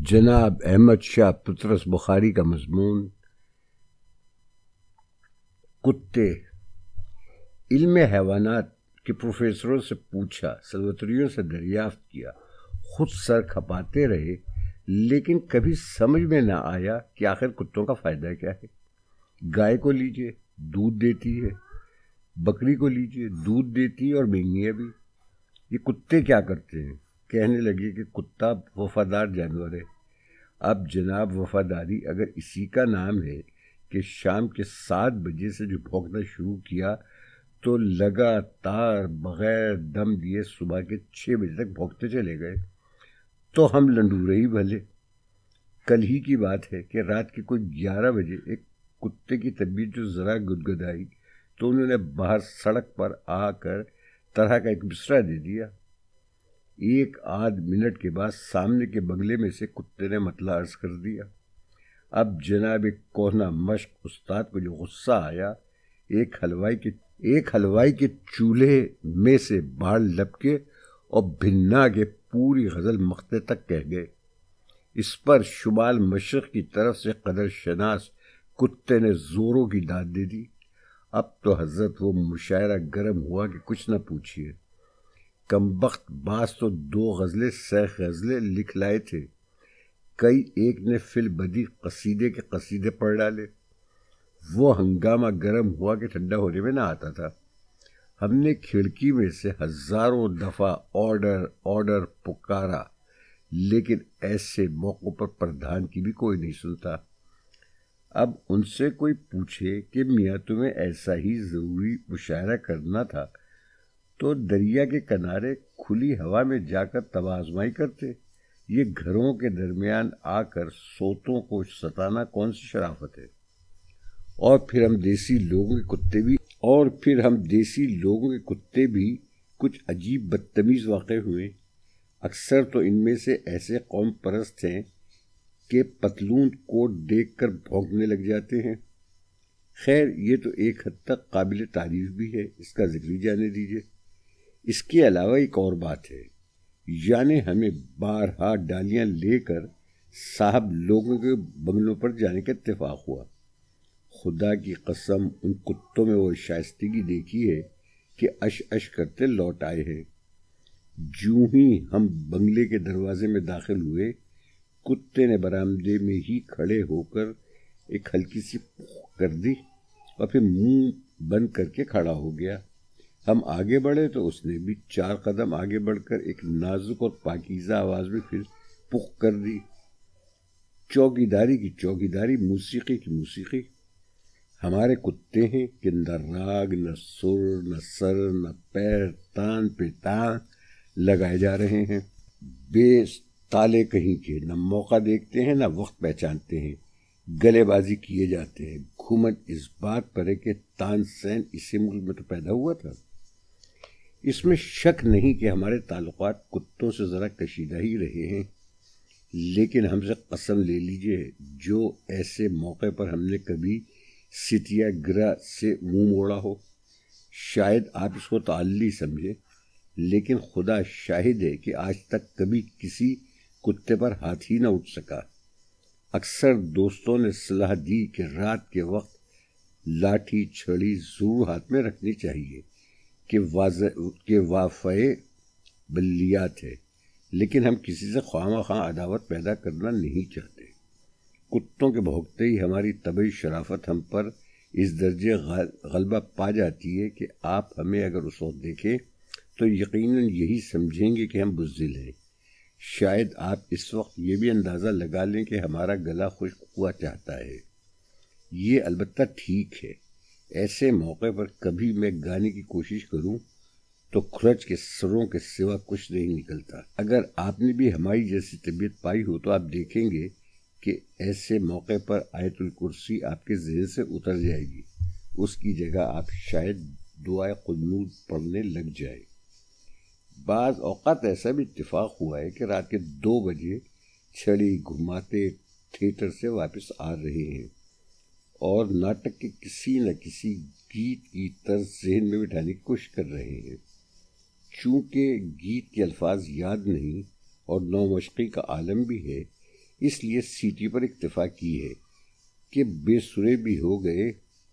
جناب احمد شاہ پطرس بخاری کا مضمون کتے۔ علم حیوانات کے پروفیسروں سے پوچھا، سلوتریوں سے دریافت کیا، خود سر کھپاتے رہے، لیکن کبھی سمجھ میں نہ آیا کہ آخر کتوں کا فائدہ کیا ہے۔ گائے کو لیجئے، دودھ دیتی ہے، بکری کو لیجئے، دودھ دیتی ہے اور مہنگی بھی۔ یہ کتے کیا کرتے ہیں؟ کہنے لگے کہ کتا وفادار جانور ہے۔ اب جناب وفاداری اگر اسی کا نام ہے کہ شام کے 7 بجے سے جو بھونکنا شروع کیا تو لگاتار بغیر دم دیے صبح کے 6 بجے تک بھونکتے چلے گئے، تو ہم لنڈورے ہی بھلے۔ کل ہی کی بات ہے کہ رات کے کوئی 11 بجے ایک کتے کی طبیعت جو ذرا گدگدائی تو انہوں نے باہر سڑک پر آ کر طرح کا ایک بستر دے دیا۔ 1 منٹ کے بعد سامنے کے بنگلے میں سے کتے نے مطلع عرض کر دیا۔ اب جناب ایک کوہنا مشق استاد کو جو غصہ آیا، ایک حلوائی کے چولہے میں سے باہر لپکے اور بھنا کے پوری غزل مقطع تک کہہ گئے۔ اس پر شمال مشرق کی طرف سے قدر شناس کتے نے زوروں کی داد دے دی۔ اب تو حضرت وہ مشاعرہ گرم ہوا کہ کچھ نہ پوچھیے۔ کمبخت باز تو 2 غزلیں سیخ غزلیں لکھ لائے تھے، کئی ایک نے فی البدی قصیدے کے قصیدے پڑھ ڈالے۔ وہ ہنگامہ گرم ہوا کہ ٹھنڈا ہونے میں نہ آتا تھا۔ ہم نے کھڑکی میں سے ہزاروں دفعہ آرڈر پکارا، لیکن ایسے موقعوں پر پردھان کی بھی کوئی نہیں سنتا۔ اب ان سے کوئی پوچھے کہ میاں تمہیں ایسا ہی ضروری مشاعرہ کرنا تھا تو دریا کے کنارے کھلی ہوا میں جا کر تبازمائی کرتے۔ یہ گھروں کے درمیان آ کر سوتوں کو ستانا کون سی شرافت ہے؟ اور پھر ہم دیسی لوگوں کے کتے بھی کچھ عجیب بدتمیز واقع ہوئے۔ اکثر تو ان میں سے ایسے قوم پرست ہیں کہ پتلون کوٹ دیکھ کر بھونکنے لگ جاتے ہیں۔ خیر یہ تو ایک حد تک قابل تعریف بھی ہے، اس کا ذکر ہی جانے دیجیے۔ اس کے علاوہ ایک اور بات ہے، یعنی ہمیں بارہا ڈالیاں لے کر صاحب لوگوں کے بنگلوں پر جانے کا اتفاق ہوا۔ خدا کی قسم ان کتوں میں وہ شائستگی دیکھی ہے کہ اش کرتے لوٹ آئے ہیں۔ جوں ہی ہم بنگلے کے دروازے میں داخل ہوئے، کتے نے برآمدے میں ہی کھڑے ہو کر ایک ہلکی سی پوخ کر دی اور پھر منہ بند کر کے کھڑا ہو گیا۔ ہم آگے بڑھے تو اس نے بھی 4 قدم آگے بڑھ کر ایک نازک اور پاکیزہ آواز میں پھر پخ کر دی۔ چوکیداری کی چوکیداری، موسیقی کی موسیقی۔ ہمارے کتے ہیں کہ نہ راگ، نہ سر، نہ سر، نہ پیر، تان پہ تان لگائے جا رہے ہیں۔ بے تالے کہیں کے، نہ موقع دیکھتے ہیں نہ وقت پہچانتے ہیں۔ گلے بازی کیے جاتے ہیں۔ گھومن اس بات پر ہے کہ تان سین اسی ملک میں تو پیدا ہوا تھا۔ اس میں شک نہیں کہ ہمارے تعلقات کتوں سے ذرا کشیدہ ہی رہے ہیں، لیکن ہم سے قسم لے لیجئے جو ایسے موقع پر ہم نے کبھی ستیا گرہ سے منہ موڑا ہو۔ شاید آپ اس کو تعلی سمجھے، لیکن خدا شاہد ہے کہ آج تک کبھی کسی کتے پر ہاتھ ہی نہ اٹھ سکا۔ اکثر دوستوں نے صلاح دی کہ رات کے وقت لاٹھی چھڑی ضرور ہاتھ میں رکھنی چاہیے کہ وافع بلیات ہے، لیکن ہم کسی سے خواہ عداوت پیدا کرنا نہیں چاہتے۔ کتوں کے بھونکتے ہی ہماری طبعی شرافت ہم پر اس درجے غلبہ پا جاتی ہے کہ آپ ہمیں اگر اس وقت دیکھیں تو یقیناً یہی سمجھیں گے کہ ہم بزدل ہیں۔ شاید آپ اس وقت یہ بھی اندازہ لگا لیں کہ ہمارا گلا خشک ہوا چاہتا ہے۔ یہ البتہ ٹھیک ہے۔ ایسے موقع پر کبھی میں گانے کی کوشش کروں تو کھرچ کے سروں کے سوا کچھ نہیں نکلتا۔ اگر آپ نے بھی ہماری جیسی طبیعت پائی ہو تو آپ دیکھیں گے کہ ایسے موقع پر آیت الکرسی آپ کے ذہن سے اتر جائے گی، اس کی جگہ آپ شاید دعائے قنوت پڑھنے لگ جائے۔ بعض اوقات ایسا بھی اتفاق ہوا ہے کہ رات کے 2 بجے چھڑی گھماتے تھیٹر سے واپس آ رہے ہیں اور ناٹک کے کسی نہ کسی گیت کی طرز ذہن میں بٹھانے کی کوشش کر رہے ہیں۔ چونکہ گیت کے الفاظ یاد نہیں اور نو مشقی کا عالم بھی ہے، اس لیے سیٹی پر اکتفا کی ہے کہ بے سرے بھی ہو گئے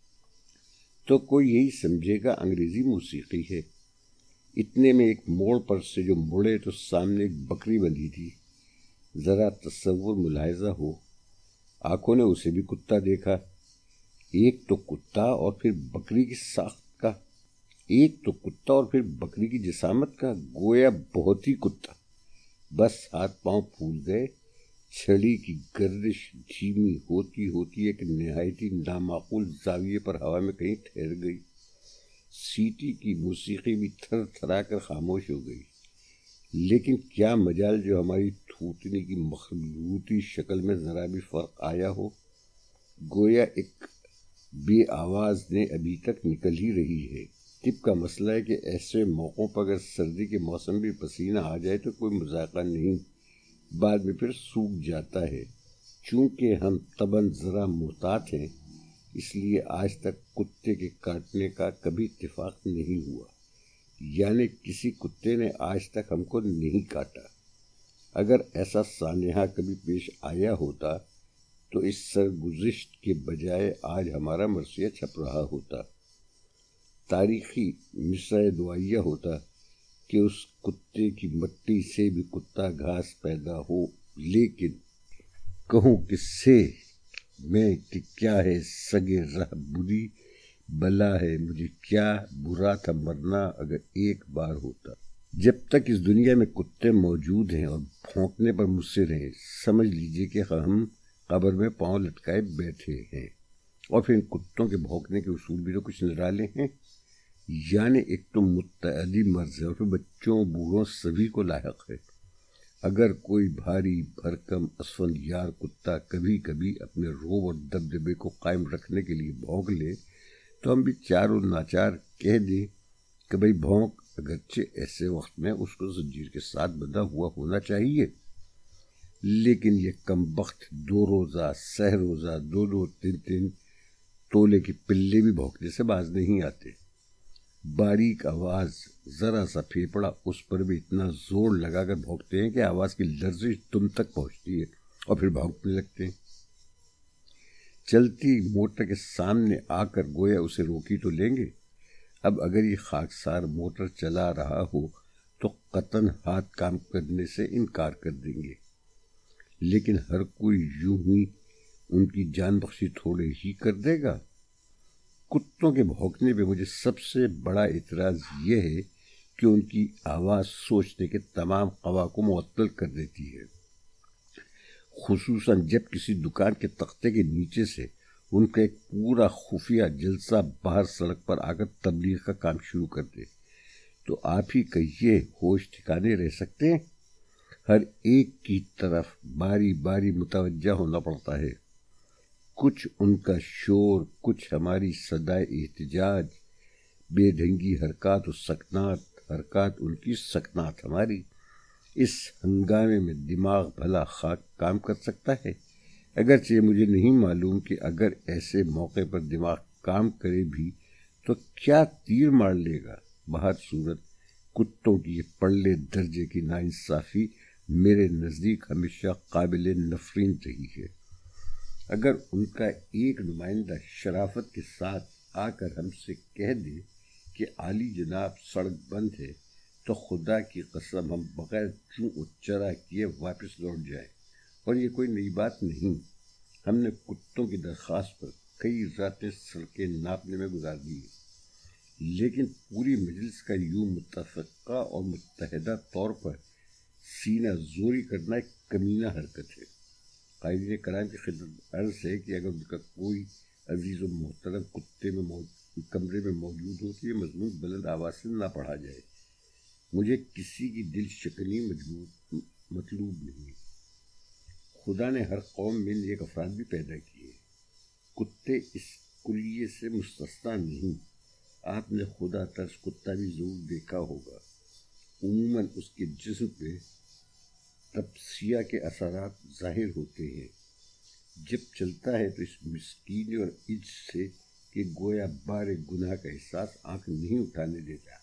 تو کوئی یہی سمجھے گا انگریزی موسیقی ہے۔ اتنے میں ایک موڑ پر سے جو مڑے تو سامنے ایک بکری بندھی تھی۔ ذرا تصور ملاحظہ ہو، آنکھوں نے اسے بھی کتا دیکھا، ایک تو کتا اور پھر بکری کی ساخت کا، ایک تو کتا اور پھر بکری کی جسامت کا، گویا بہت ہی کتا۔ بس ہاتھ پاؤں پھول گئے، چھڑی کی گردش دھیمی ہوتی ہوتی ایک نہایتی نامعقول زاویے پر ہوا میں کہیں ٹھہر گئی۔ سیٹی کی موسیقی بھی تھر تھرا کر خاموش ہو گئی، لیکن کیا مجال جو ہماری تھوتنی کی مخلوطی شکل میں ذرا بھی فرق آیا ہو۔ گویا ایک بے آواز نے ابھی تک نکل ہی رہی ہے۔ طب کا مسئلہ ہے کہ ایسے موقعوں پر اگر سردی کے موسم بھی پسینہ آ جائے تو کوئی مذاقہ نہیں، بعد میں پھر سوکھ جاتا ہے۔ چونکہ ہم طبعاً ذرا محتاط ہیں، اس لیے آج تک کتے کے کاٹنے کا کبھی اتفاق نہیں ہوا، یعنی کسی کتے نے آج تک ہم کو نہیں کاٹا۔ اگر ایسا سانحہ کبھی پیش آیا ہوتا تو اس سرگزشت کے بجائے آج ہمارا مرثیہ چھپ رہا ہوتا، تاریخی مصرع دعائیہ ہوتا کہ اس کتے کی مٹی سے بھی کتا گھاس پیدا ہو۔ لیکن کہوں کس سے میں کہ کیا ہے سگے رہ بری بلا ہے مجھے، کیا برا تھا مرنا اگر ایک بار ہوتا۔ جب تک اس دنیا میں کتے موجود ہیں اور بھونکنے پر مصر ہیں، سمجھ لیجئے کہ ہم قبر میں پاؤں لٹکائے بیٹھے ہیں۔ اور پھر ان کتوں کے بھونکنے کے اصول بھی تو کچھ نرالے ہیں، یعنی ایک تو متعدی مرض ہے اور پھر بچوں بوڑھوں سبھی کو لاحق ہے۔ اگر کوئی بھاری بھرکم اسفندیار کتا کبھی کبھی اپنے روب اور دبدبے کو قائم رکھنے کے لیے بھونک لے تو ہم بھی چاروں ناچار کہہ دیں کہ بھئی بھونک، اگرچہ ایسے وقت میں اس کو زنجیر کے ساتھ بندھا ہوا ہونا چاہیے۔ لیکن یہ کمبخت دو روزہ سہ روزہ دو تین تولے کے پلے بھی بھونکنے سے باز نہیں آتے۔ باریک آواز، ذرا سا پھیپڑا، اس پر بھی اتنا زور لگا کر بھونکتے ہیں کہ آواز کی لرزش تم تک پہنچتی ہے اور پھر بھونکنے لگتے ہیں۔ چلتی موٹر کے سامنے آ کر گویا اسے روکی تو لیں گے۔ اب اگر یہ خاکسار موٹر چلا رہا ہو تو قطعاً ہاتھ کام کرنے سے انکار کر دیں گے، لیکن ہر کوئی یوں ہی ان کی جان بخشی تھوڑے ہی کر دے گا۔ کتوں کے بھونکنے پہ مجھے سب سے بڑا اعتراض یہ ہے کہ ان کی آواز سوچنے کے تمام قوا کو معطل کر دیتی ہے، خصوصاً جب کسی دکان کے تختے کے نیچے سے ان کا ایک پورا خفیہ جلسہ باہر سڑک پر آ کر تبلیغ کا کام شروع کر دے تو آپ ہی کہیے ہوش ٹھکانے رہ سکتے ہیں؟ ہر ایک کی طرف باری باری متوجہ ہونا پڑتا ہے، کچھ ان کا شور، کچھ ہماری صدائے احتجاج، بے ڈھنگی حرکات و سکنات، حرکات ان کی سکنات ہماری۔ اس ہنگامے میں دماغ بھلا خاک کام کر سکتا ہے؟ اگرچہ مجھے نہیں معلوم کہ اگر ایسے موقع پر دماغ کام کرے بھی تو کیا تیر مار لے گا۔ بہر صورت کتوں کی یہ پرلے درجے کی ناانصافی میرے نزدیک ہمیشہ قابل نفرین رہی ہے۔ اگر ان کا ایک نمائندہ شرافت کے ساتھ آ کر ہم سے کہہ دے کہ عالی جناب سڑک بند ہے تو خدا کی قسم ہم بغیر چوں و چرا کیے واپس لوٹ جائیں، اور یہ کوئی نئی بات نہیں۔ ہم نے کتوں کی درخواست پر کئی راتیں سڑکیں ناپنے میں گزار دی، لیکن پوری مجلس کا یوں متفقہ اور متحدہ طور پر سینہ زوری کرنا ایک کمینہ حرکت ہے۔ قائدین کرام کی خدمت عرض ہے کہ اگر ان کا کوئی عزیز و محترم کمرے میں موجود ہو تو یہ مضمون بلند آواز سے نہ پڑھا جائے۔ مجھے کسی کی دل شکنی مطلوب نہیں۔ خدا نے ہر قوم میں نیک افراد بھی پیدا کیے، کتے اس کلیے سے مستثنیٰ نہیں۔ آپ نے خدا ترس کتا بھی ضرور دیکھا ہوگا، عموماً اس کے جسم پہ تپسیہ کے اثرات ظاہر ہوتے ہیں۔ جب چلتا ہے تو اس مسکینی اور عجز سے کہ گویا بار گناہ کا احساس آنکھ نہیں اٹھانے دیتا۔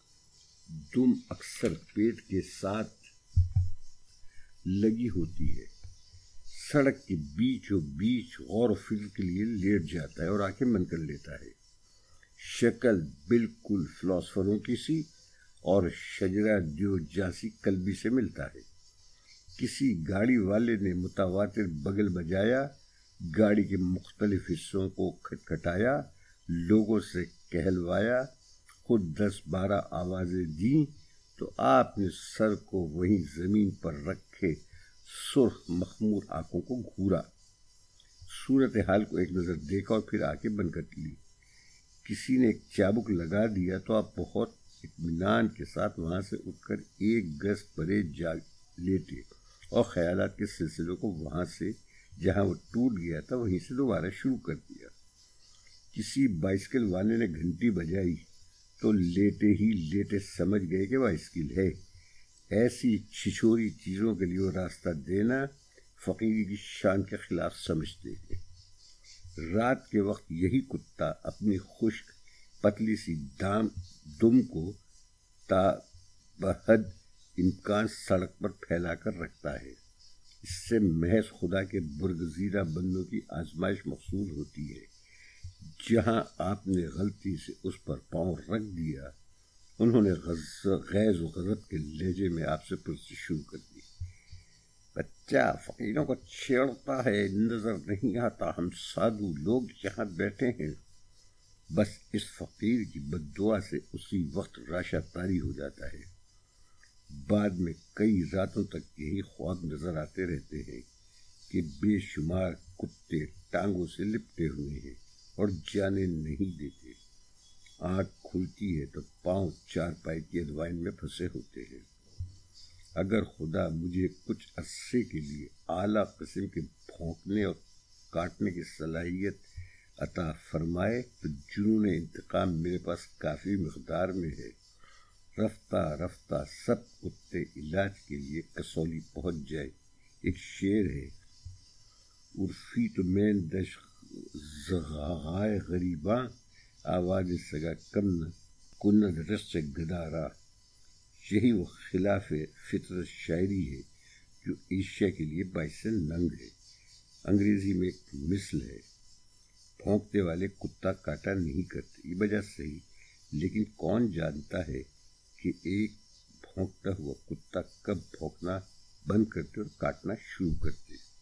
دم اکثر پیٹ کے ساتھ لگی ہوتی ہے، سڑک کے بیچوں بیچ غور و فکر کے لیے لیٹ جاتا ہے اور آنکھیں بند کر لیتا ہے۔ شکل بالکل فلاسفروں کی سی اور شجرہ دیو جاسی کلبی سے ملتا ہے۔ کسی گاڑی والے نے متواتر بگل بجایا، گاڑی کے مختلف حصوں کو کھٹکھٹایا، لوگوں سے کہلوایا، خود 10-12 آوازیں دیں تو آپ نے سر کو وہیں زمین پر رکھے سرخ مخمور آنکھوں کو گھورا، صورتحال کو ایک نظر دیکھا اور پھر آنکھیں بند کر لی۔ کسی نے ایک چابک لگا دیا تو آپ بہت اطمینان کے ساتھ وہاں سے اٹھ کر 1 گز پرے جا لیٹے اور خیالات کے سلسلے کو وہاں سے جہاں وہ ٹوٹ گیا تھا وہیں سے دوبارہ شروع کر دیا۔ کسی بائسکل والے نے گھنٹی بجائی تو لیٹے ہی لیٹے سمجھ گئے کہ بائسکل ہے۔ ایسی چھچوری چیزوں کے لیے وہ راستہ دینا فقیری کی شان کے خلاف سمجھتے ہیں۔ رات کے وقت یہی کتا اپنی خشک پتلی سی دم کو تا بحد امکان سڑک پر پھیلا کر رکھتا ہے۔ اس سے محض خدا کے برگزیدہ بندوں کی آزمائش مقصود ہوتی ہے۔ جہاں آپ نے غلطی سے اس پر پاؤں رکھ دیا، انہوں نے غیظ و غضب کے لہجے میں آپ سے پرسش شروع کر دی۔ بچہ فقیروں کو چھیڑتا ہے، نظر نہیں آتا ہم سادھو لوگ یہاں بیٹھے ہیں۔ بس اس فقیر کی بد دعا سے اسی وقت راشا طاری ہو جاتا ہے۔ بعد میں کئی راتوں تک یہی خواب نظر آتے رہتے ہیں کہ بے شمار کتے ٹانگوں سے لپٹے ہوئے ہیں اور جانے نہیں دیتے۔ آنکھ کھلتی ہے تو پاؤں چارپائی کی ادوائن میں پھنسے ہوتے ہیں۔ اگر خدا مجھے کچھ عرصے کے لیے اعلیٰ قسم کے بھونکنے اور کاٹنے کی صلاحیت عطا فرمائے تو جنون انتقام میرے پاس کافی مقدار میں ہے۔ رفتہ رفتہ سب کتے علاج کے لیے کسولی پہنچ جائے۔ ایک شعر ہے: عرفی تو میں دش زغائے غریباں، آواز سگا کم نہ کند رس سے گدارا۔ یہی وہ خلاف فطرت شاعری ہے جو ایشیا کے لیے باعث ننگ ہے۔ انگریزی میں ایک مثل ہے: بھونکتے والے کتا کاٹا نہیں کرتے۔ یہ وجہ صحیح، لیکن کون جانتا ہے کہ ایک بھونکتا ہوا کتا کب بھونکنا بند کرتے اور کاٹنا شروع کرتے۔